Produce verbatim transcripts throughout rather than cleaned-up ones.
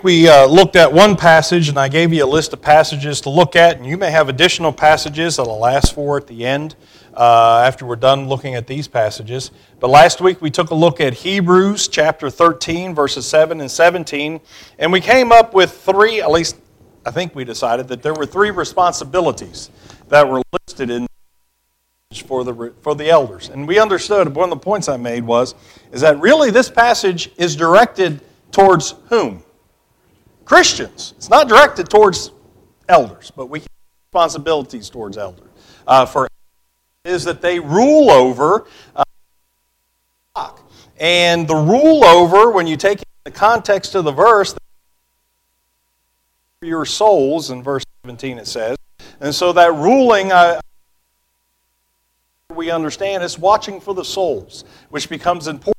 We uh, looked at one passage, and I gave you a list of passages to look at, and you may have additional passages that I'll ask for at the end uh, after we're done looking at these passages. But last week we took a look at Hebrews chapter thirteen, verses seven and seventeen, and we came up with three, at least I think we decided that there were three responsibilities that were listed in for the for the elders. And we understood, one of the points I made was, is that really this passage is directed towards whom? Christians. It's not directed towards elders, but we have responsibilities towards elders. Uh, for is that they rule over uh, and the rule over, when you take it in the context of the verse, your souls, in verse seventeen it says, and so that ruling, uh, we understand, is watching for the souls, which becomes important.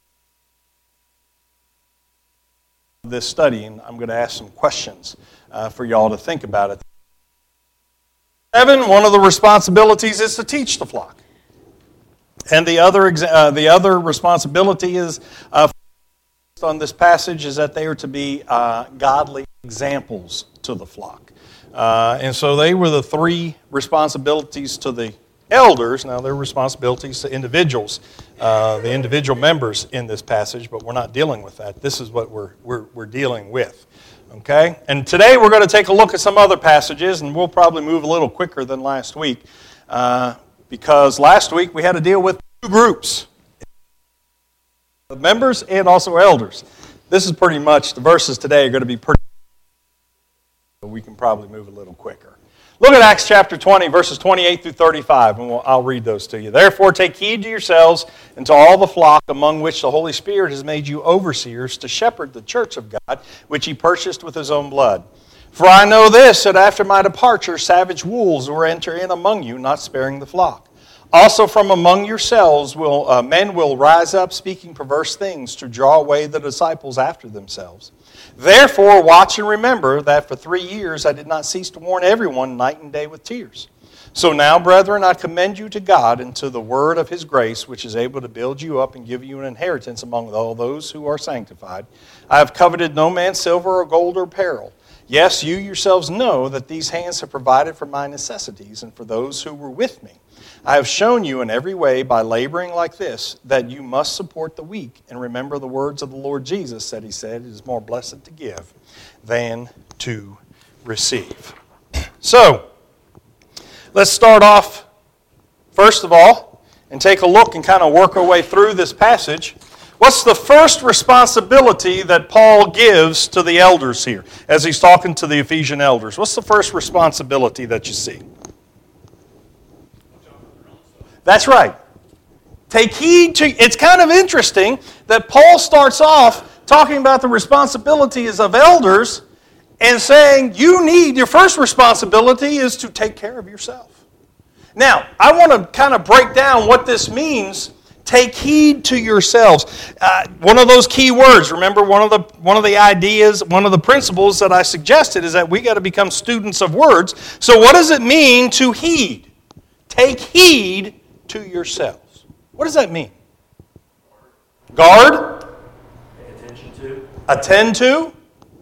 This study, and I'm going to ask some questions uh, for y'all to think about it. Seven, one of the responsibilities is to teach the flock. And the other uh, the other responsibility is uh, on this passage is that they are to be uh, godly examples to the flock. Uh, and so they were the three responsibilities to the elders. Now they're responsibilities to individuals, uh, the individual members in this passage, but we're not dealing with that. This is what we're, we're, we're dealing with. Okay? And today we're going to take a look at some other passages, and we'll probably move a little quicker than last week, uh, because last week we had to deal with two groups, members and also elders. This is pretty much, the verses today are going to be pretty, so we can probably move a little quicker. Look at Acts chapter twenty, verses twenty-eight through thirty-five, and we'll, I'll read those to you. Therefore take heed to yourselves and to all the flock among which the Holy Spirit has made you overseers to shepherd the church of God, which he purchased with his own blood. For I know this, that after my departure savage wolves will enter in among you, not sparing the flock. Also from among yourselves will uh, men will rise up speaking perverse things to draw away the disciples after themselves. Therefore, watch and remember that for three years I did not cease to warn everyone night and day with tears. So now, brethren, I commend you to God and to the word of his grace, which is able to build you up and give you an inheritance among all those who are sanctified. I have coveted no man's silver or gold or apparel. Yes, you yourselves know that these hands have provided for my necessities and for those who were with me. I have shown you in every way by laboring like this that you must support the weak and remember the words of the Lord Jesus that he said, it is more blessed to give than to receive. So, let's start off, first of all, and take a look and kind of work our way through this passage. What's the first responsibility that Paul gives to the elders here as he's talking to the Ephesian elders? What's the first responsibility that you see? That's right. Take heed to, it's kind of interesting that Paul starts off talking about the responsibilities of elders and saying you need, your first responsibility is to take care of yourself. Now, I want to kind of break down what this means. Take heed to yourselves. Uh, one of those key words, remember one of the one of the ideas, one of the principles that I suggested is that we got to become students of words. So what does it mean to heed? Take heed to yourselves. What does that mean? Guard. Pay attention to. Attend to.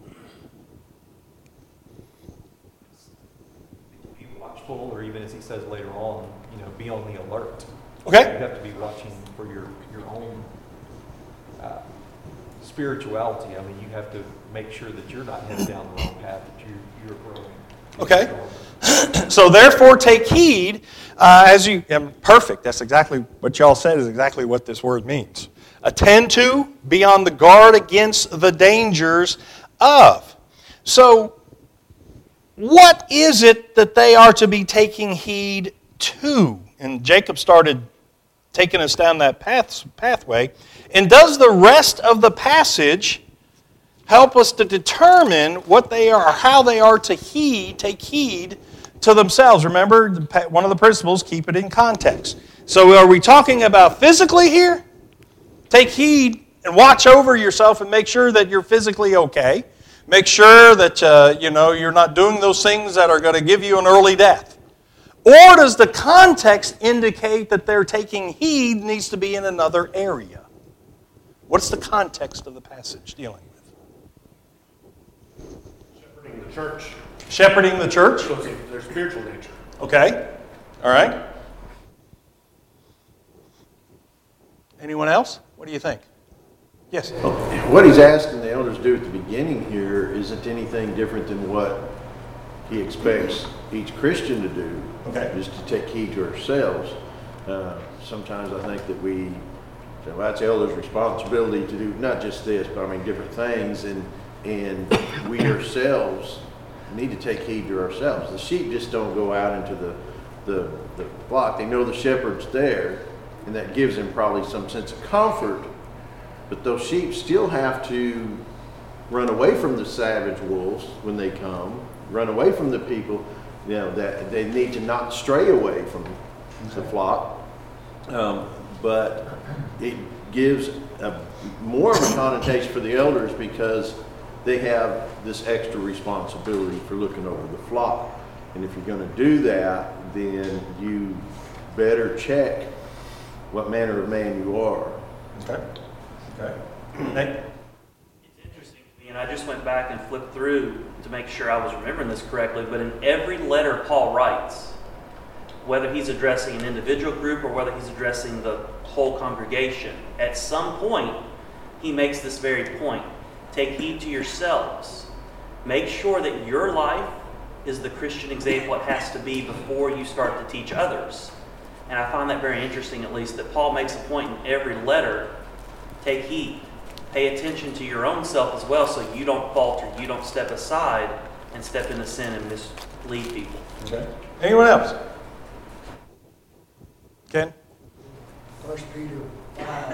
Be watchful, or even as he says later on, you know, be on the alert. Okay. You have to be watching for your your own uh, spirituality. I mean, you have to make sure that you're not headed down the wrong path, that you you're growing. Okay. So therefore take heed uh, as you, um, perfect, that's exactly what y'all said is exactly what this word means. Attend to, be on the guard against the dangers of. So what is it that they are to be taking heed to? And Jacob started taking us down that path, pathway. And does the rest of the passage help us to determine what they are, how they are to heed, take heed to themselves? Remember, one of the principles, keep it in context. So are we talking about physically here? Take heed and watch over yourself and make sure that you're physically okay. Make sure that uh, you know you're not doing those things that are going to give you an early death. Or does the context indicate that they're taking heed needs to be in another area? What's the context of the passage dealing with? the church. Shepherding the church? So it's their spiritual nature. Okay. All right. Anyone else? What do you think? Yes. What he's asking the elders to do at the beginning here isn't anything different than what he expects each Christian to do. Okay. Is to take heed to ourselves. Uh, sometimes I think that we say, well, that's the elders' responsibility to do not just this, but I mean different things, and and we ourselves need to take heed to ourselves. The sheep just don't go out into the the, the flock. They know the shepherd's there, and that gives them probably some sense of comfort. But those sheep still have to run away from the savage wolves when they come, run away from the people. You know, that they need to not stray away from the flock. Um, but it gives a, more of a connotation for the elders because they have this extra responsibility for looking over the flock. And if you're going to do that, then you better check what manner of man you are. Okay. Okay. Nate? It's interesting to me, and I just went back and flipped through to make sure I was remembering this correctly, but in every letter Paul writes, whether he's addressing an individual group or whether he's addressing the whole congregation, at some point he makes this very point. Take heed to yourselves. Make sure that your life is the Christian example it has to be before you start to teach others. And I find that very interesting, at least, that Paul makes a point in every letter. Take heed. Pay attention to your own self as well so you don't falter, you don't step aside and step into sin and mislead people. Okay. Anyone else? Ken? First Peter five,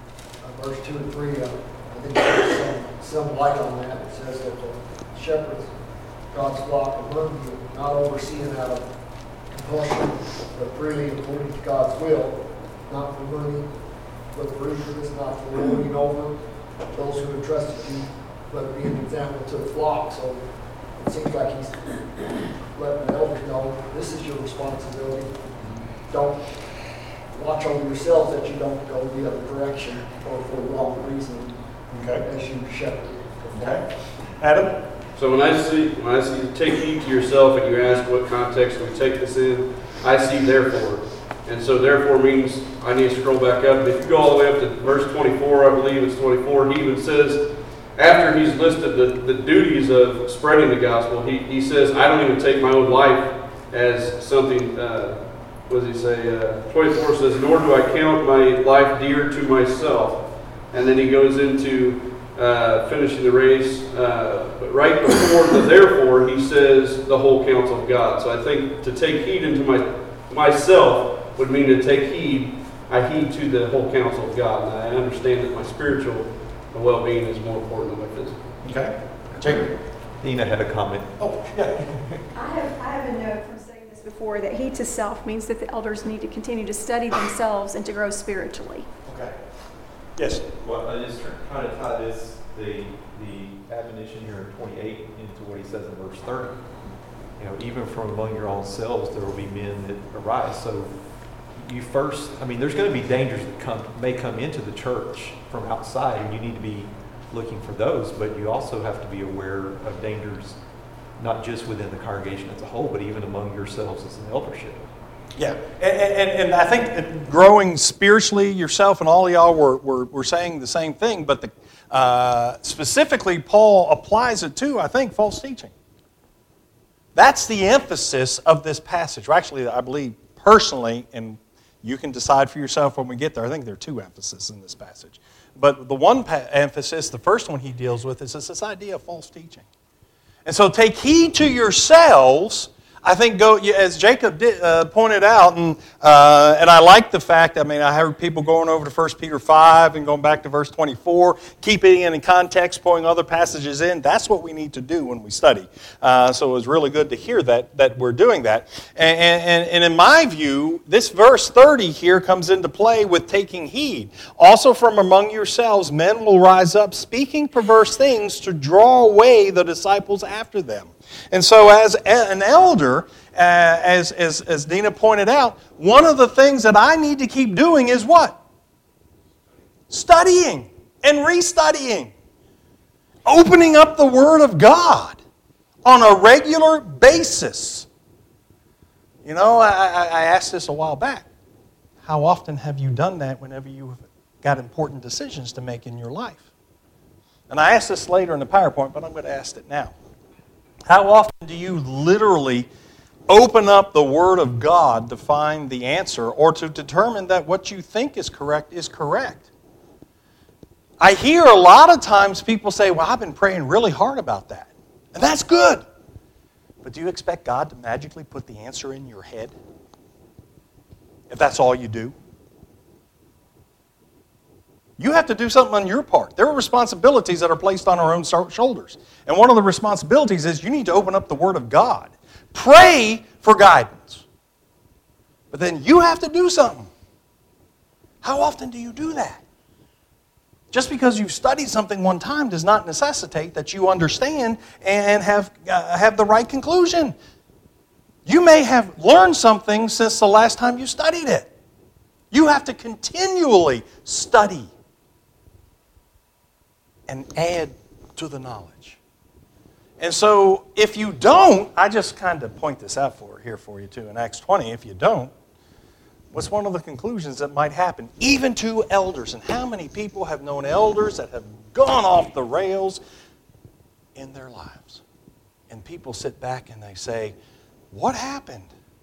uh, verse two and three, uh, I think there's some, some light on that. It says that the shepherds, God's flock among you, not overseeing out of compulsion, but freely according to God's will, not for money, but for eagerness, not for lording over those who have trusted you, but be an example to the flock. So it seems like he's letting the elders know this is your responsibility. Don't watch over yourselves that you don't go the other direction or for the wrong reason. Okay. As you shepherd. Okay. Adam? So when I see when I see take heed to yourself, and you ask what context do we take this in, I see therefore. And so therefore means I need to scroll back up. If you go all the way up to verse twenty-four, I believe it's twenty-four, he even says, after he's listed the, the duties of spreading the gospel, he, he says, I don't even take my own life as something, uh, what does he say? Uh, twenty-four says, nor do I count my life dear to myself. And then he goes into uh, finishing the race. Uh, but right before the therefore, he says the whole counsel of God. So I think to take heed into my myself would mean to take heed. I heed to the whole counsel of God. And I understand that my spiritual well-being is more important than my physical. Okay. Jacob? Dina had a comment. Oh, yeah. I have, I have a note from saying this before, that heed to self means that the elders need to continue to study themselves and to grow spiritually. Okay. Yes. Well, I just trying to tie this, the the admonition here in twenty-eight, into what he says in verse thirty. You know, even from among your own selves, there will be men that arise. So you first, I mean, there's going to be dangers that come may come into the church from outside, and you need to be looking for those. But you also have to be aware of dangers, not just within the congregation as a whole, but even among yourselves as an eldership. Yeah, and, and, and I think that growing spiritually yourself and all of y'all were, were, were saying the same thing, but the, uh, specifically Paul applies it to, I think, false teaching. That's the emphasis of this passage. Or actually, I believe personally, and you can decide for yourself when we get there, I think there are two emphases in this passage. But the one pa- emphasis, the first one he deals with, is this idea of false teaching. And so take heed to yourselves. I think, go as Jacob did, uh, pointed out, and uh, and I like the fact, I mean, I heard people going over to First Peter five and going back to verse twenty-four, keeping it in context, pulling other passages in. That's what we need to do when we study. Uh, so it was really good to hear that that we're doing that. And, and, and in my view, this verse thirty here comes into play with taking heed. Also from among yourselves, men will rise up speaking perverse things to draw away the disciples after them. And so as an elder, uh, as, as, as Dina pointed out, one of the things that I need to keep doing is what? Studying and restudying. Opening up the Word of God. on a regular basis. You know, I, I, I asked this a while back. How often have you done that whenever you've got important decisions to make in your life? And I asked this later in the PowerPoint, but I'm going to ask it now. How often do you literally open up the Word of God to find the answer or to determine that what you think is correct is correct? I hear a lot of times people say, well, I've been praying really hard about that. And that's good. But do you expect God to magically put the answer in your head? If that's all you do? You have to do something on your part. There are responsibilities that are placed on our own shoulders. And one of the responsibilities is you need to open up the Word of God. Pray for guidance. But then you have to do something. How often do you do that? Just because you've studied something one time does not necessitate that you understand and have, uh, have the right conclusion. You may have learned something since the last time you studied it. You have to continually study and add to the knowledge. And so if you don't, I just kind of point this out for here for you too in Acts twenty. If you don't, what's one of the conclusions that might happen, even to elders? And how many people have known elders that have gone off the rails in their lives? And people sit back and they say, what happened?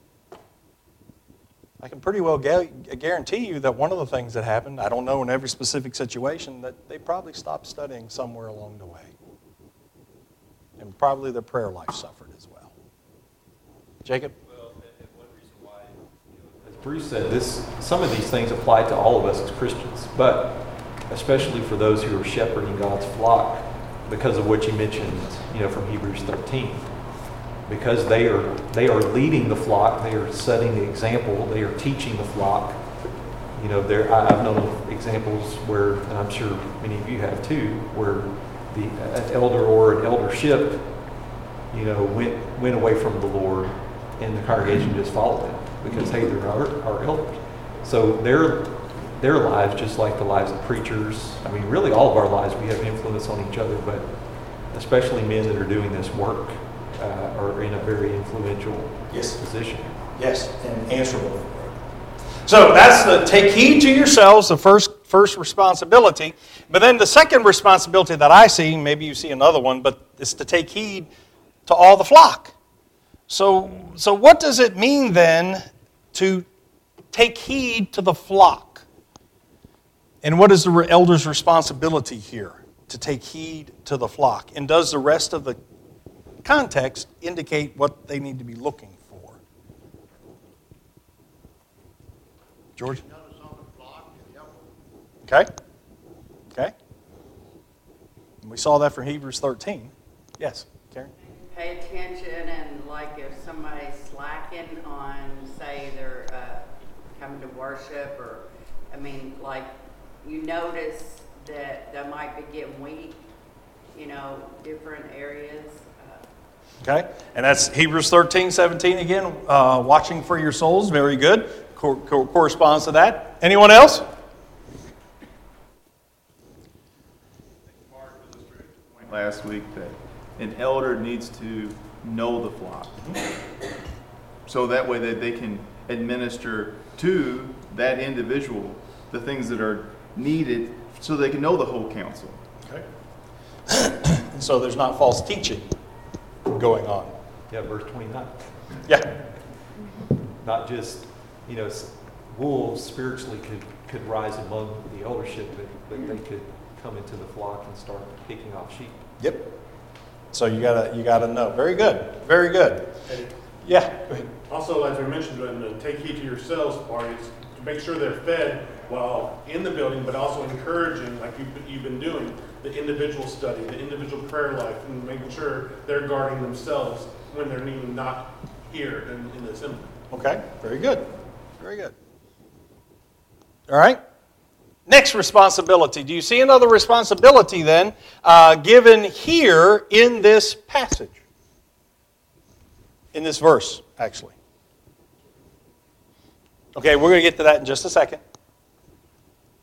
I can pretty well guarantee you that one of the things that happened, I don't know in every specific situation, that they probably stopped studying somewhere along the way. And probably their prayer life suffered as well. Jacob? Well, and one reason why, you know, as Bruce said, this, some of these things apply to all of us as Christians, but especially for those who are shepherding God's flock, because of what you mentioned, you know, from Hebrews thirteen. Because they are they are leading the flock, they are setting the example, they are teaching the flock. You know, there I've known of examples where, and I'm sure many of you have too, where the an elder or an eldership, you know, went went away from the Lord, and the congregation just followed them because hey, they're our, our elders. So their their lives, just like the lives of preachers, I mean, really all of our lives, we have influence on each other, but especially men that are doing this work. Uh, are in a very influential yes. position. Yes, and answerable. So that's the take heed to yourselves, the first first responsibility. But then the second responsibility that I see, maybe you see another one, but it's to take heed to all the flock. So, so what does it mean then to take heed to the flock? And what is the elder's responsibility here? To take heed to the flock. And does the rest of the context indicate what they need to be looking for? George? Okay. Okay. And we saw that from Hebrews thirteen. Yes, Karen? Pay attention, and like if somebody's slacking on, say they're uh, coming to worship, or, I mean, like you notice that they might be getting weak, you know, different areas. Okay, and that's Hebrews thirteen, seventeen again, uh, watching for your souls, very good, Co- co- corresponds to that. Anyone else? Mark illustrated the point last week that an elder needs to know the flock. So that way that they can administer to that individual the things that are needed so they can know the whole counsel. Okay. So there's not false teaching going on. Yeah, verse twenty-nine. Yeah. Not just, you know, wolves spiritually could, could rise among the eldership, but, but they could come into the flock and start picking off sheep. Yep. So you gotta you gotta know. Very good. Very good. Yeah. Go ahead. Also, as we mentioned, in the take heed to yourselves part, is to make sure they're fed while in the building, but also encouraging, like you've, you've been doing, the individual study, the individual prayer life, and making sure they're guarding themselves when they're even not here in, in the assembly. Okay. Very good. Very good. All right. Next responsibility. Do you see another responsibility then uh, given here in this passage? In this verse, actually. Okay, we're going to get to that in just a second.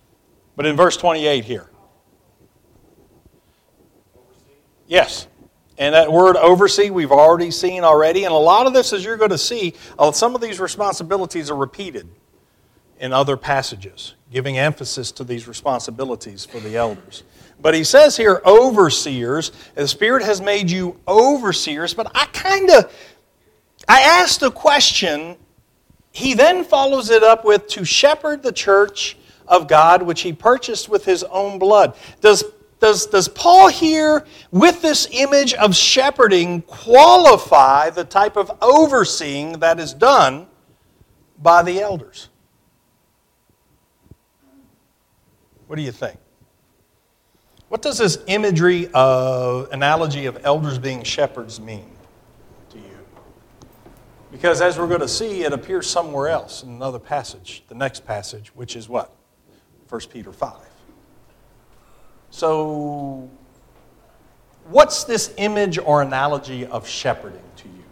But in verse twenty-eight here. Yes. And that word oversee, we've already seen already. And a lot of this, as you're going to see, uh, some of these responsibilities are repeated in other passages, giving emphasis to these responsibilities for the elders. But he says here, overseers. The Spirit has made you overseers. But I kind of, I asked the question, he then follows it up with, to shepherd the church of God, which he purchased with his own blood. Does Does, does Paul here, with this image of shepherding, qualify the type of overseeing that is done by the elders? What do you think? What does this imagery of, analogy of elders being shepherds mean to you? Because as we're going to see, it appears somewhere else in another passage, the next passage, which is what? First Peter five. So, what's this image or analogy of shepherding to you?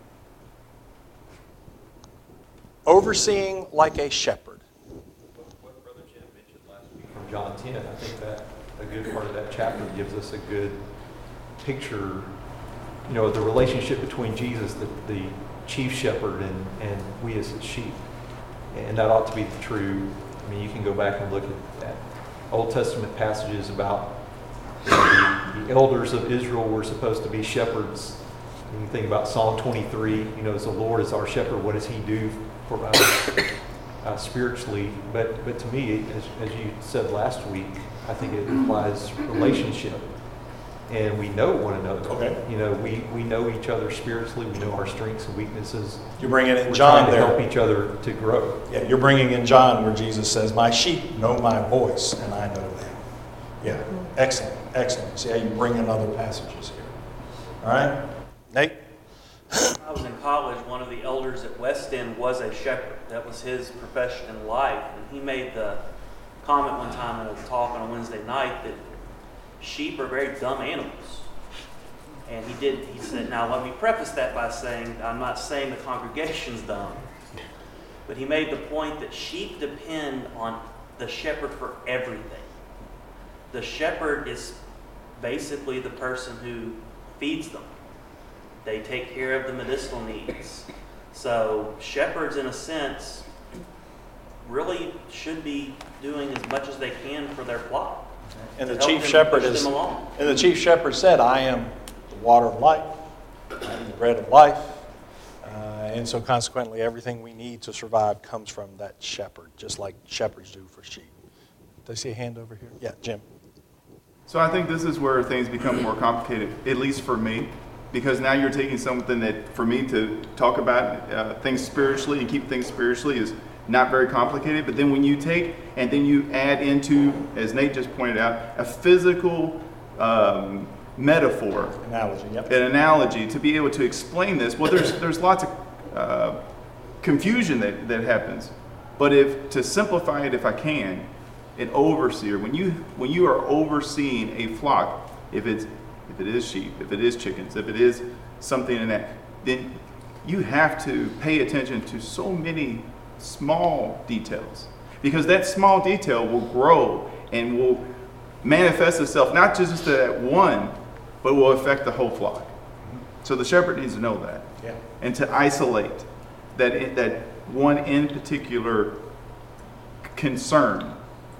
Overseeing like a shepherd. What Brother Jim mentioned last week from John ten, I think that a good part of that chapter gives us a good picture, you know, of the relationship between Jesus, the, the chief shepherd, and, and we as his sheep. And that ought to be true. I mean, you can go back and look at, at Old Testament passages about the, the elders of Israel were supposed to be shepherds. When you think about Psalm twenty-three, you know, as the Lord is our shepherd, what does he do for us uh, spiritually? But but to me, as, as you said last week, I think it implies relationship. And we know one another. Okay. You know, we, we know each other spiritually. We know our strengths and weaknesses. You're bringing in We're John trying to there. help each other to grow. Yeah, you're bringing in John where Jesus says, my sheep know my voice and I know them. Yeah, excellent, excellent. See how you bring in other passages here. All right, Nate? When I was in college, one of the elders at West End was a shepherd. That was his profession in life. And he made the comment one time in a talk on a Wednesday night that sheep are very dumb animals. And he did, he said, now let me preface that by saying, I'm not saying the congregation's dumb. But he made the point that sheep depend on the shepherd for everything. The shepherd is basically the person who feeds them. They take care of the medicinal needs. So shepherds, in a sense, really should be doing as much as they can for their flock. And the chief shepherd is, and the chief shepherd said, I am the water of life, I am the bread of life. Uh, and so consequently, everything we need to survive comes from that shepherd, just like shepherds do for sheep. Do I see a hand over here? Yeah, Jim. So I think this is where things become more complicated, at least for me, because now you're taking something that, for me to talk about uh, things spiritually and keep things spiritually is not very complicated. But then when you take and then you add into, as Nate just pointed out, a physical um, metaphor, analogy, yep. an analogy to be able to explain this. Well, there's there's lots of uh, confusion that, that happens. But if to simplify it, if I can. An overseer, when you when you are overseeing a flock, if it's if it is sheep, if it is chickens, if it is something in that, then you have to pay attention to so many small details, because that small detail will grow and will manifest itself not just to that one, but will affect the whole flock. So the shepherd needs to know that, yeah. And to isolate that that one in particular concern.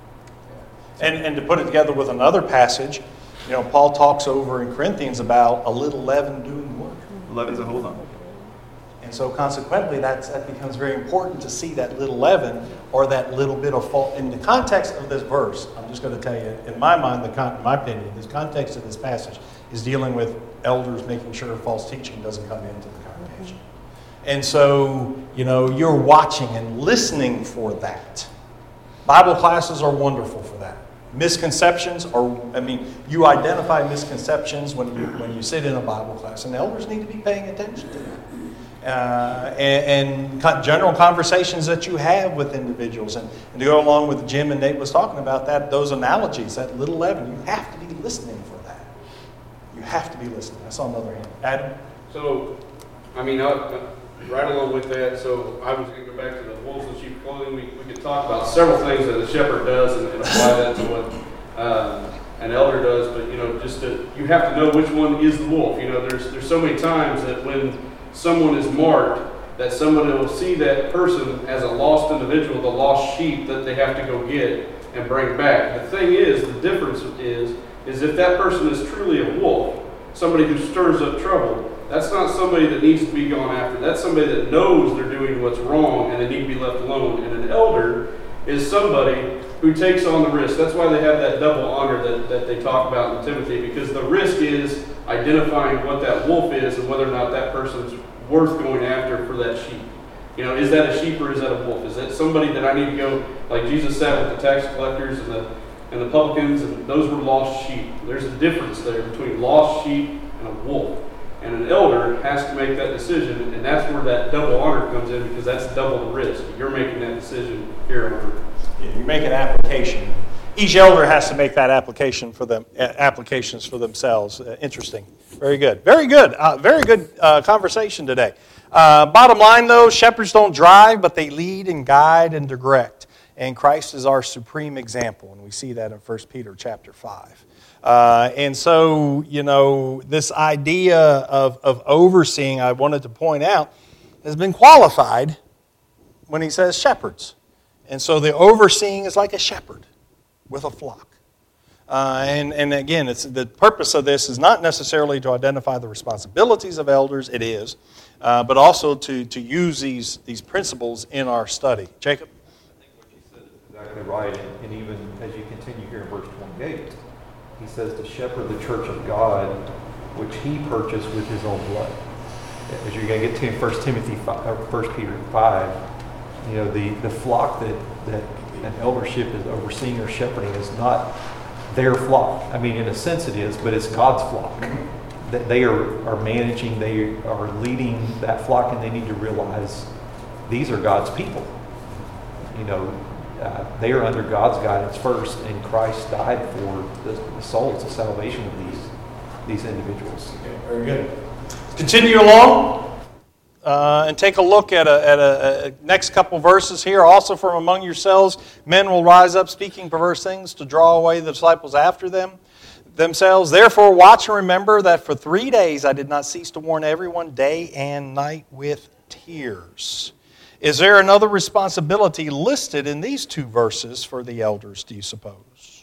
And, and to put it together with another passage, you know, Paul talks over in Corinthians about a little leaven doing work. Leaven's a hold on. And so consequently, that's, that becomes very important to see that little leaven or that little bit of fault. In the context of this verse, I'm just going to tell you, in my mind, the con- in my opinion, this context of this passage is dealing with elders making sure false teaching doesn't come into the congregation. And so, you know, you're watching and listening for that. Bible classes are wonderful for that. Misconceptions are, I mean, you identify misconceptions when you when you sit in a Bible class, and elders need to be paying attention to that. Uh, and, and general conversations that you have with individuals. And, and to go along with Jim and Nate was talking about that, those analogies, that little leaven, you have to be listening for that. You have to be listening. I saw another hand. Adam? So, I mean, I, right along with that, so I was going to go back to the wolves in sheep's clothing. We, we could talk about several things that a shepherd does and, and apply that to what um, an elder does, but you know, just to, you have to know which one is the wolf. You know, there's there's so many times that when someone is marked, that someone will see that person as a lost individual, the lost sheep that they have to go get and bring back. The thing is, the difference is, is if that person is truly a wolf, somebody who stirs up trouble, that's not somebody that needs to be gone after. That's somebody that knows they're doing what's wrong and they need to be left alone. And an elder is somebody who takes on the risk. That's why they have that double honor that, that they talk about in Timothy, because the risk is identifying what that wolf is and whether or not that person's worth going after for that sheep. You know, is that a sheep or is that a wolf? Is that somebody that I need to go, like Jesus sat with the tax collectors and the and the publicans, and those were lost sheep. There's a difference there between lost sheep and a wolf. And an elder has to make that decision, and that's where that double honor comes in, because that's double the risk. You're making that decision here on earth. Yeah, you make an application. Each elder has to make that application for them, applications for themselves. Uh, interesting. Very good. Very good. Uh, very good uh, conversation today. Uh, bottom line, though, shepherds don't drive, but they lead and guide and direct. And Christ is our supreme example, and we see that in First Peter chapter five. Uh, and so, you know, this idea of, of overseeing, I wanted to point out, has been qualified when he says shepherds. And so the overseeing is like a shepherd with a flock. Uh, and, and again, it's the purpose of this is not necessarily to identify the responsibilities of elders, it is, uh, but also to, to use these, these principles in our study. Jacob? I think what you said is exactly right, and, and even as you continue here in verse twenty-eight, he says to shepherd the church of God, which he purchased with his own blood. As you're going to get to in First Timothy five, or First Peter five, you know, the, the flock that, that an eldership is overseeing or shepherding is not their flock. I mean, in a sense it is, but it's God's flock. That they are, are managing, they are leading that flock, and they need to realize these are God's people. You know, uh, they are under God's guidance first, and Christ died for the, the souls, the salvation of these these individuals. Okay, very good. Continue along. Uh, and take a look at a, at a, a next couple verses here. Also from among yourselves, men will rise up speaking perverse things to draw away the disciples after them themselves. Therefore, watch and remember that for three days I did not cease to warn everyone day and night with tears. Is there another responsibility listed in these two verses for the elders, do you suppose?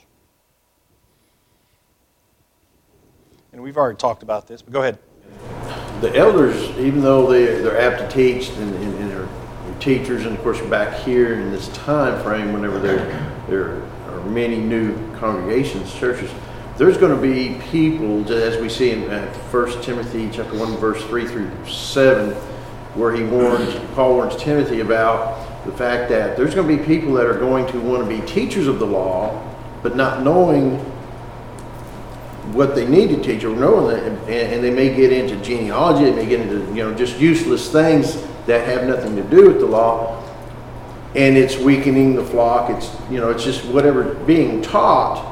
And we've already talked about this, but go ahead. The elders, even though they, they're apt to teach and, and, and are teachers, and of course back here in this time frame, whenever there, there are many new congregations, churches, there's going to be people, as we see in uh, First Timothy chapter one, verse three through seven, where he warns, Paul warns Timothy about the fact that there's going to be people that are going to want to be teachers of the law, but not knowing what they need to teach, or knowing that, and, and they may get into genealogy, they may get into, you know, just useless things that have nothing to do with the law, and it's weakening the flock. It's, you know, it's just whatever being taught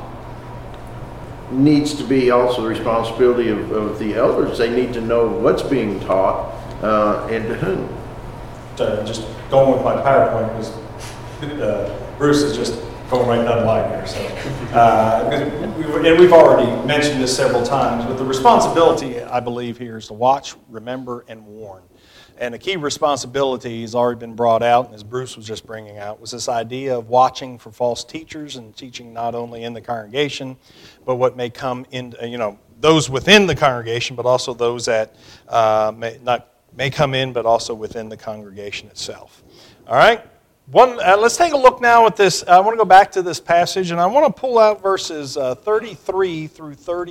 needs to be also the responsibility of, of the elders. They need to know what's being taught uh, and to whom. So just going with my PowerPoint, because uh, Bruce is just going right down the line here. So, uh, we, and we've already mentioned this several times, but the responsibility, I believe, here is to watch, remember, and warn. And a key responsibility has already been brought out, and as Bruce was just bringing out, was this idea of watching for false teachers and teaching not only in the congregation, but what may come in, you know, those within the congregation, but also those that uh, may not may come in, but also within the congregation itself. All right. One, uh, let's take a look now at this. I want to go back to this passage, and I want to pull out verses uh, thirty-three through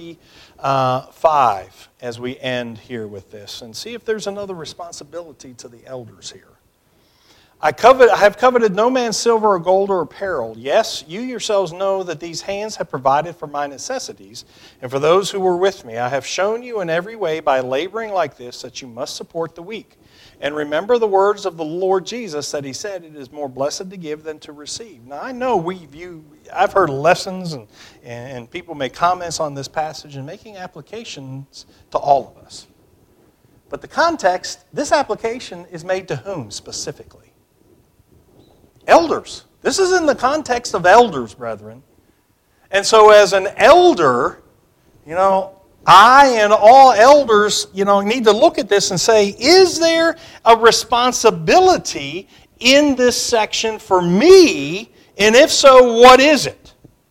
thirty-five as we end here with this, and see if there's another responsibility to the elders here. I, covet, I have coveted no man's silver or gold or apparel. Yes, you yourselves know that these hands have provided for my necessities, and for those who were with me. I have shown you in every way by laboring like this that you must support the weak. And remember the words of the Lord Jesus that he said, it is more blessed to give than to receive. Now, I know we view, I've heard lessons and, and people make comments on this passage and making applications to all of us. But the context, this application is made to whom specifically? Elders. This is in the context of elders, brethren. And so as an elder, you know, I and all elders, you know, need to look at this and say, is there a responsibility in this section for me? And if so, what is it?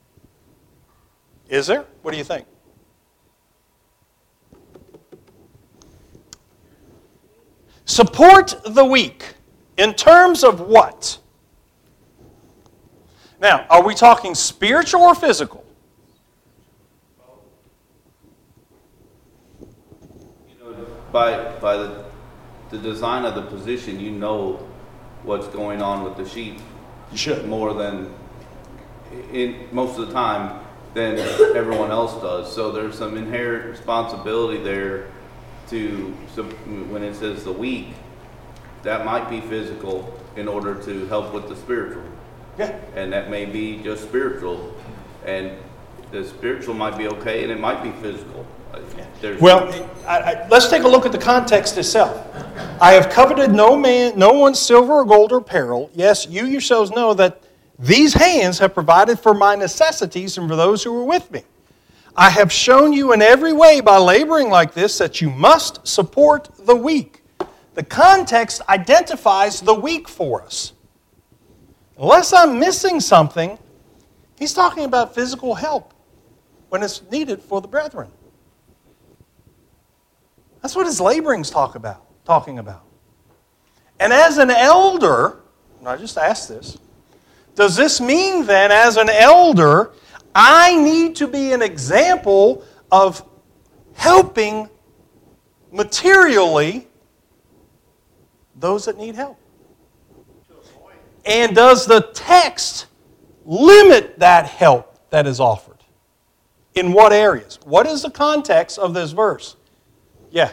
Is there? What do you think? Support the weak. In terms of what? Now, are we talking spiritual or physical? You know, by by the, the design of the position, you know what's going on with the sheep. You should. More than, in most of the time, than everyone else does. So there's some inherent responsibility there to, so when it says the weak, that might be physical in order to help with the spiritual. Yeah. And that may be just spiritual. And the spiritual might be okay, and it might be physical. There's Well, I, I, let's take a look at the context itself. I have coveted no man, no one's silver or gold or apparel. Yes, you yourselves know that these hands have provided for my necessities and for those who are with me. I have shown you in every way by laboring like this that you must support the weak. The context identifies the weak for us. Unless I'm missing something, he's talking about physical help when it's needed for the brethren. That's what his laborings talk about, talking about. And as an elder, and I just asked this, does this mean then as an elder, I need to be an example of helping materially those that need help? And does the text limit that help that is offered? In what areas? What is the context of this verse? Yeah.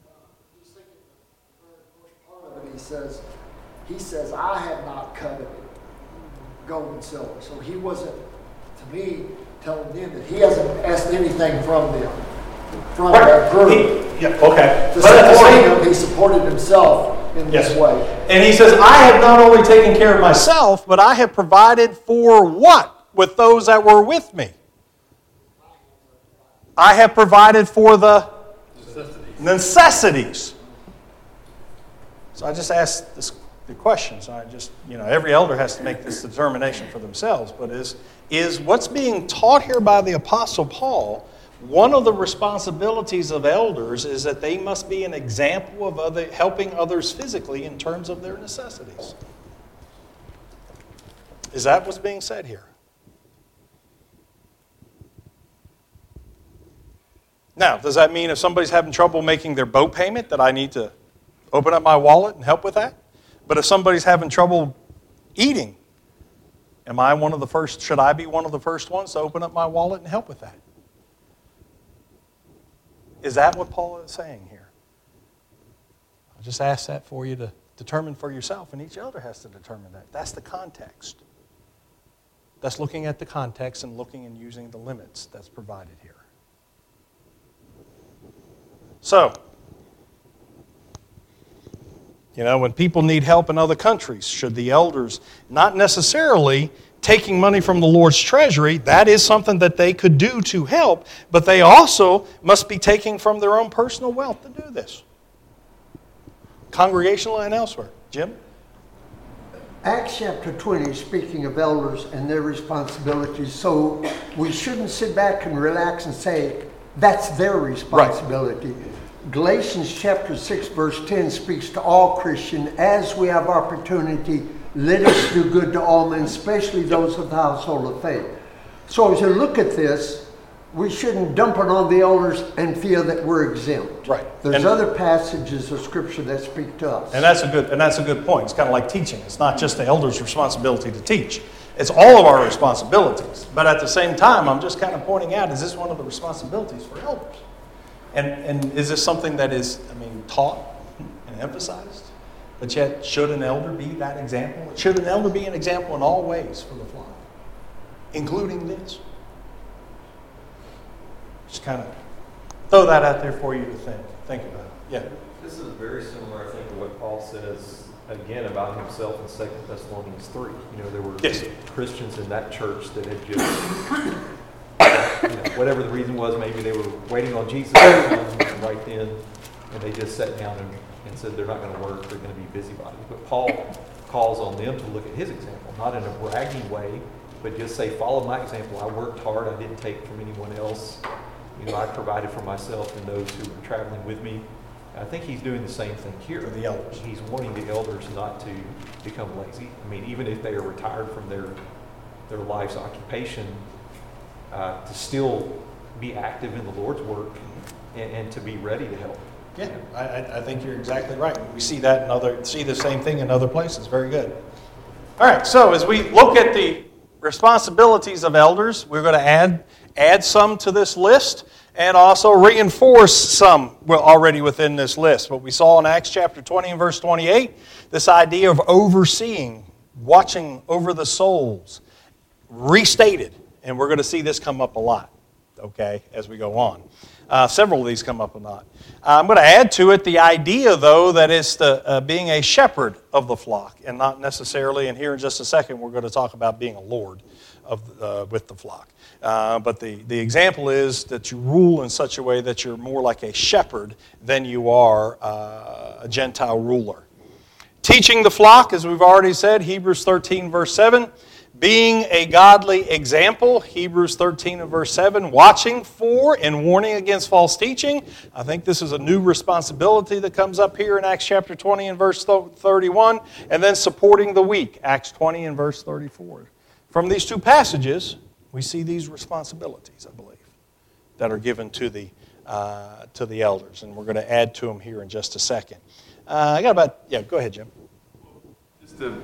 He says, he says, I have not coveted gold and silver. So he wasn't, to me, telling them that he hasn't asked anything from them, from that group. He, yeah, okay. To But at the support same- him, he supported himself in Yes. this way. And he says, I have not only taken care of myself, but I have provided for what? With those that were with me. I have provided for the necessities. necessities. So I just asked this, the questions. I just, you know, every elder has to make this determination for themselves. But is, is what's being taught here by the Apostle Paul, one of the responsibilities of elders is that they must be an example of other, helping others physically in terms of their necessities. Is that what's being said here? Now, does that mean if somebody's having trouble making their boat payment that I need to open up my wallet and help with that? But if somebody's having trouble eating, am I one of the first, should I be one of the first ones to open up my wallet and help with that? Is that what Paul is saying here? I just ask that for you to determine for yourself, and each elder has to determine that. That's the context. That's looking at the context and looking and using the limits that's provided here. So, you know, when people need help in other countries, should the elders, not necessarily taking money from the Lord's treasury, that is something that they could do to help, but they also must be taking from their own personal wealth to do this. Congregational and elsewhere. Jim? Acts chapter twenty, speaking of elders and their responsibilities, so we shouldn't sit back and relax and say, that's their responsibility. Right. Galatians chapter six, verse ten speaks to all Christians, as we have opportunity, let us do good to all men, especially those of the household of faith. So as you look at this, we shouldn't dump it on the elders and feel that we're exempt. Right. There's and, other passages of Scripture that speak to us. And that's a good and that's a good point. It's kind of like teaching. It's not just the elder's responsibility to teach. It's all of our responsibilities. But at the same time, I'm just kind of pointing out, is this one of the responsibilities for elders? And and is this something that is, I mean, taught and emphasized? But yet, should an elder be that example? Should an elder be an example in all ways for the flock, including this? Just kind of throw that out there for you to think, think about. Yeah. This is very similar, I think, to what Paul says again about himself in Second Thessalonians three. You know, there were yes. Christians in that church that had just you know, whatever the reason was, maybe they were waiting on Jesus to come right then, and they just sat down and, and said they're not going to work, they're going to be busybodies. But Paul calls on them to look at his example, not in a bragging way, but just say, follow my example. I worked hard, I didn't take from anyone else. You know, I provided for myself and those who were traveling with me. I think he's doing the same thing here. For the elders. He's wanting the elders not to become lazy. I mean, even if they are retired from their their life's occupation, uh, to still be active in the Lord's work and, and to be ready to help. Yeah, I, I I think you're exactly right. We see that in other, see the same thing in other places. Very good. All right, so as we look at the responsibilities of elders, we're going to add add some to this list and also reinforce some already within this list. What we saw in Acts chapter twenty and verse twenty-eight, this idea of overseeing, watching over the souls, restated. And we're going to see this come up a lot, okay, as we go on. Uh, several of these come up a lot. Uh, I'm going to add to it the idea, though, that it's the, uh, being a shepherd of the flock, and not necessarily, and here in just a second, we're going to talk about being a lord of uh, with the flock. Uh, but the, the example is that you rule in such a way that you're more like a shepherd than you are uh, a Gentile ruler. Teaching the flock, as we've already said, Hebrews thirteen, verse seven. Being a godly example, Hebrews thirteen and verse seven, watching for and warning against false teaching. I think this is a new responsibility that comes up here in Acts chapter twenty and verse thirty-one, and then supporting the weak, Acts twenty and verse thirty-four. From these two passages, we see these responsibilities, I believe, that are given to the uh, to the elders, and we're going to add to them here in just a second. Uh, I got about, yeah, go ahead, Jim. Just to,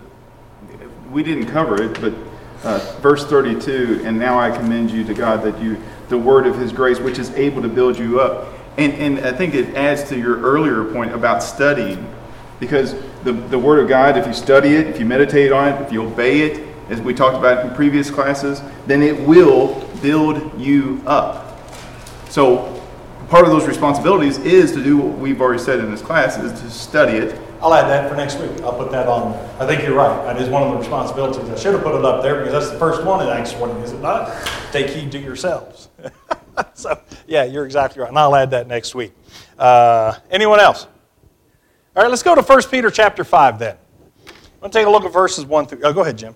we didn't cover it, but uh, verse thirty-two, and now I commend you to God that you, the word of his grace, which is able to build you up. And, and I think it adds to your earlier point about studying, because the, the word of God, if you study it, if you meditate on it, if you obey it, as we talked about in previous classes, then it will build you up. So part of those responsibilities is to do what we've already said in this class, is to study it. I'll add that for next week. I'll put that on there. I think you're right. That is one of the responsibilities. I should have put it up there because that's the first one in Acts twenty, is it not? Take heed to yourselves. So, yeah, you're exactly right. And I'll add that next week. Uh, anyone else? All right, let's go to First Peter chapter five then. I'm going to take a look at verses one through... Oh, go ahead, Jim.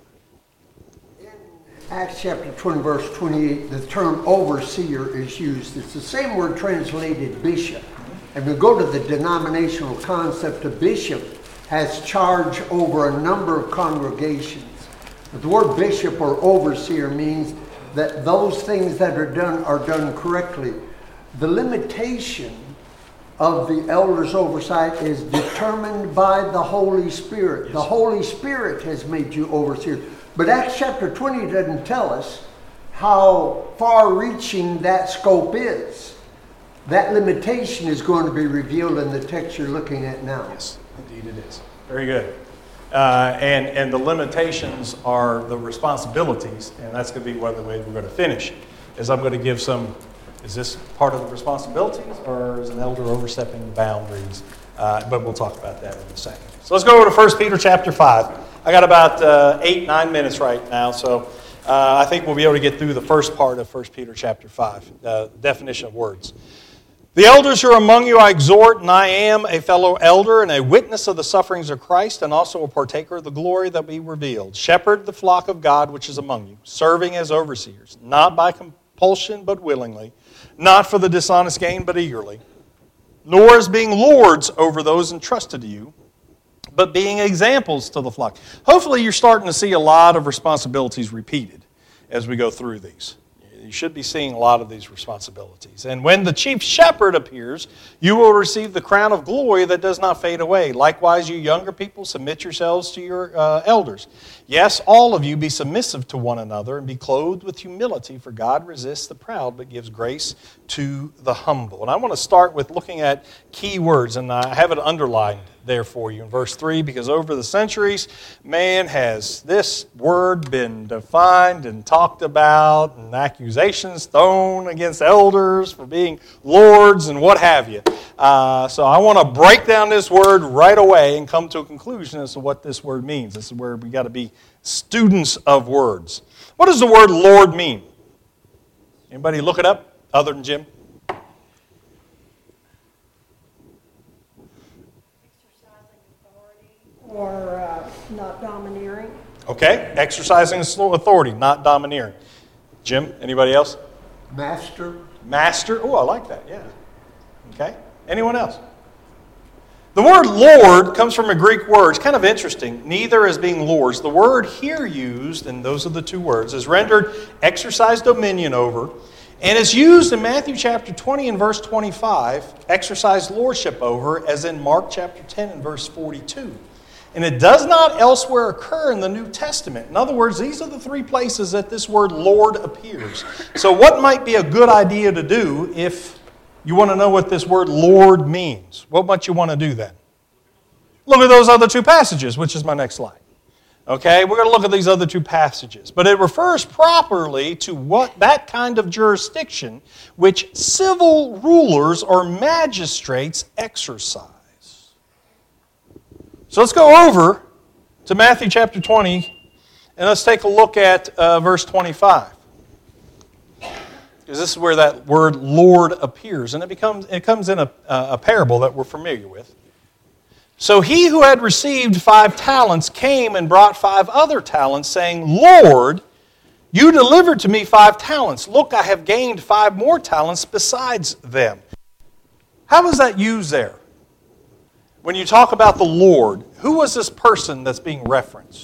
Acts chapter twenty, verse twenty-eight, the term overseer is used. It's the same word translated bishop. And we go to the denominational concept, a bishop has charge over a number of congregations. But the word bishop or overseer means that those things that are done are done correctly. The limitation of the elder's oversight is determined by the Holy Spirit. The Holy Spirit has made you overseers. But Acts chapter twenty doesn't tell us how far-reaching that scope is. That limitation is going to be revealed in the text you're looking at now. Yes, indeed it is. Very good. Uh, and, and the limitations are the responsibilities, and that's going to be one of the ways we're going to finish, is I'm going to give some, is this part of the responsibilities, or is an elder overstepping the boundaries? Uh, but we'll talk about that in a second. So let's go over to First Peter chapter five. I got about uh, eight, nine minutes right now, so uh, I think we'll be able to get through the first part of First Peter chapter five, uh, definition of words. The elders who are among you I exhort, and I am a fellow elder and a witness of the sufferings of Christ, and also a partaker of the glory that will be revealed. Shepherd the flock of God which is among you, serving as overseers, not by compulsion but willingly, not for the dishonest gain but eagerly, nor as being lords over those entrusted to you, but being examples to the flock. Hopefully you're starting to see a lot of responsibilities repeated as we go through these. You should be seeing a lot of these responsibilities. And when the chief shepherd appears, you will receive the crown of glory that does not fade away. Likewise, you younger people, submit yourselves to your uh, elders. Yes, all of you be submissive to one another and be clothed with humility, for God resists the proud but gives grace to the humble. And I want to start with looking at key words, and I have it underlined there for you in verse three, because over the centuries, man, has this word been defined and talked about, and accusations thrown against elders for being lords and what have you. Uh, so I want to break down this word right away and come to a conclusion as to what this word means. This is where we got to be students of words. What does the word Lord mean? Anybody look it up other than Jim? Or uh, not domineering. Okay, exercising authority, not domineering. Jim, anybody else? Master. Master. Oh, I like that, yeah. Okay, anyone else? The word Lord comes from a Greek word. It's kind of interesting. Neither as being lords. The word here used, and those are the two words, is rendered exercise dominion over. And it's used in Matthew chapter twenty and verse twenty-five, exercise lordship over, as in Mark chapter ten and verse forty-two. And it does not elsewhere occur in the New Testament. In other words, these are the three places that this word Lord appears. So what might be a good idea to do if you want to know what this word Lord means? What might you want to do then? Look at those other two passages, which is my next slide. Okay, we're going to look at these other two passages. But it refers properly to what that kind of jurisdiction which civil rulers or magistrates exercise. So let's go over to Matthew chapter twenty, and let's take a look at uh, verse twenty-five. Because this is where that word Lord appears, and it becomes it comes in a, a parable that we're familiar with. So he who had received five talents came and brought five other talents, saying, Lord, you delivered to me five talents. Look, I have gained five more talents besides them. How is that used there? When you talk about the Lord, who was this person that's being referenced?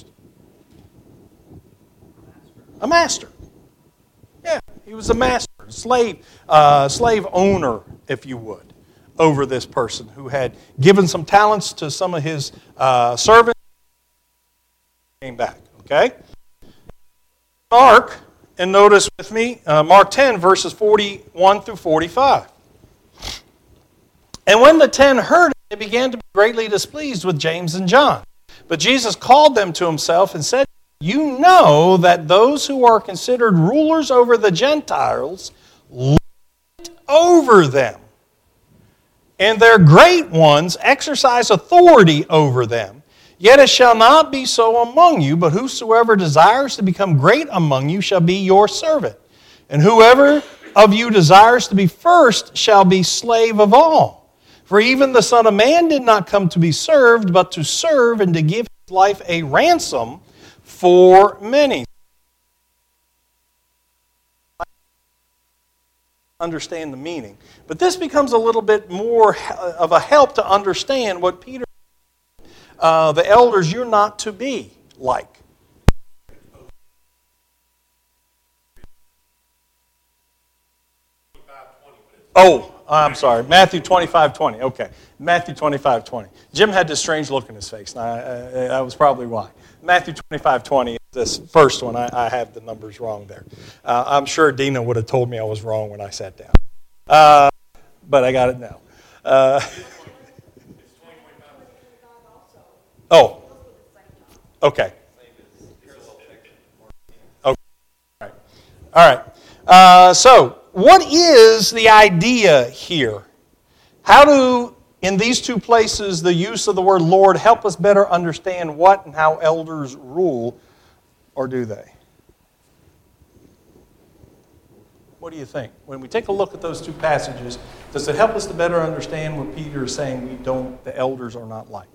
A master. Yeah, he was a master, slave, uh, slave owner, if you would, over this person who had given some talents to some of his uh, servants. Came back, okay? Mark, and notice with me, uh, Mark ten, verses forty-one through forty-five. And when the ten heard it, they began to be greatly displeased with James and John. But Jesus called them to himself and said, you know that those who are considered rulers over the Gentiles lord over them, and their great ones exercise authority over them. Yet it shall not be so among you, but whosoever desires to become great among you shall be your servant. And whoever of you desires to be first shall be slave of all. For even the Son of Man did not come to be served, but to serve and to give his life a ransom for many. Understand the meaning. But this becomes a little bit more of a help to understand what Peter said. Uh, the elders, you're not to be like. Oh, I'm sorry. Matthew twenty-five twenty. Okay. Matthew twenty-five twenty. Jim had this strange look in his face. And I, I, that was probably why. Matthew twenty-five twenty, this first one, I, I have the numbers wrong there. Uh, I'm sure Dina would have told me I was wrong when I sat down. Uh, but I got it now. Uh, oh. Okay. Okay. All right. All right. Uh, so, what is the idea here? How do, in these two places, the use of the word Lord help us better understand what and how elders rule, or do they? What do you think? When we take a look at those two passages, does it help us to better understand what Peter is saying we don't, the elders are not like?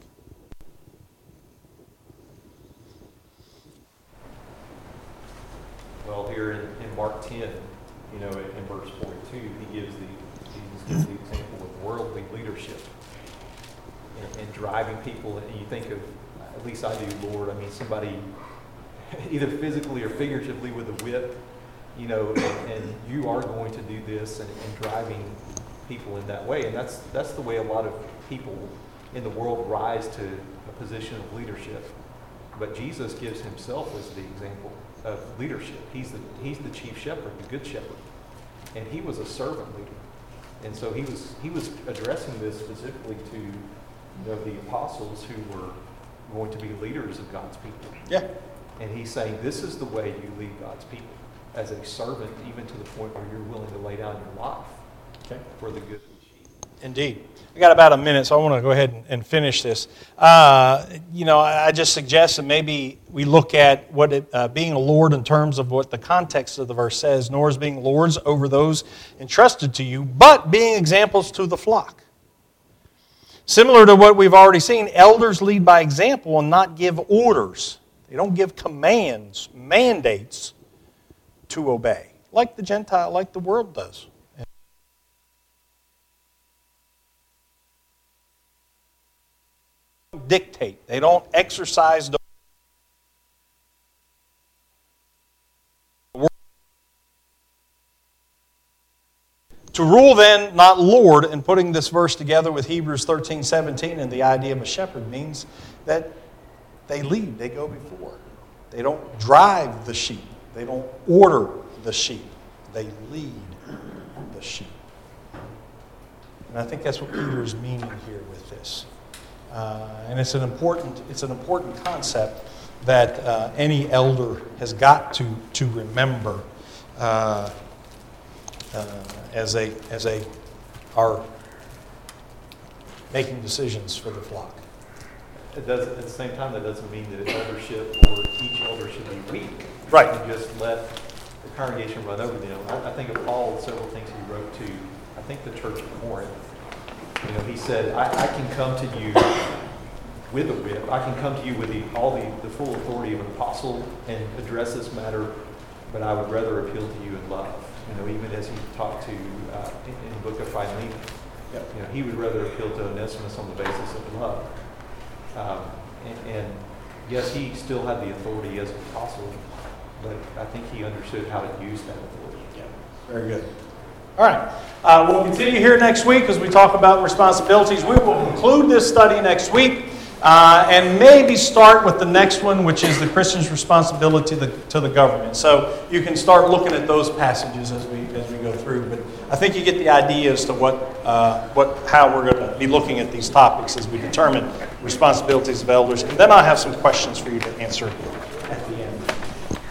Well, here in, in Mark ten, you know, in, in verse forty-two, he gives the, Jesus gives the example of worldly leadership and, and driving people. And you think of, at least I do, Lord, I mean, somebody either physically or figuratively with a whip, you know, and, and you are going to do this, and, and driving people in that way. And that's that's the way a lot of people in the world rise to a position of leadership. But Jesus gives himself as the example of leadership. He's the he's the chief shepherd, the good shepherd, and he was a servant leader. And so he was he was addressing this specifically to, you know, the apostles who were going to be leaders of God's people. Yeah. And he's saying this is the way you lead God's people, as a servant, even to the point where you're willing to lay down your life Okay. for the good of the sheep. Indeed. I got about a minute, so I want to go ahead and, and finish this. Uh, you know, I, I just suggest that maybe we look at what it, uh, being a lord in terms of what the context of the verse says, nor as being lords over those entrusted to you, but being examples to the flock. Similar to what we've already seen, elders lead by example and not give orders. They don't give commands, mandates to obey, like the Gentile, like the world does. Dictate. They don't exercise the To rule then, not lord, and putting this verse together with Hebrews thirteen seventeen and the idea of a shepherd means that they lead, they go before. They don't drive the sheep. They don't order the sheep. They lead the sheep. And I think that's what Peter is meaning here with this. Uh, and it's an important, it's an important concept that uh, any elder has got to, to remember uh, uh, as a as a are making decisions for the flock. It does, at the same time, that doesn't mean that eldership or each elder should be weak. Right. And just let the congregation run over them. I, I think of Paul, several things he wrote to, I think, the church of Corinth. You know, he said, I, I can come to you with a whip. I can come to you with the, all the, the full authority of an apostle and address this matter, but I would rather appeal to you in love. You know, even as he talked to, uh, in, in the book of Philemon, yep. you know, he would rather appeal to Onesimus on the basis of love. Um, and, and yes, he still had the authority as an apostle, but I think he understood how to use that authority. Yeah, very good. All right. Uh, we'll continue here next week as we talk about responsibilities. We will conclude this study next week uh, and maybe start with the next one, which is the Christian's responsibility to the, to the government. So you can start looking at those passages as we as we go through. But I think you get the idea as to what uh, what how we're going to be looking at these topics as we determine responsibilities of elders. And then I'll have some questions for you to answer at the end.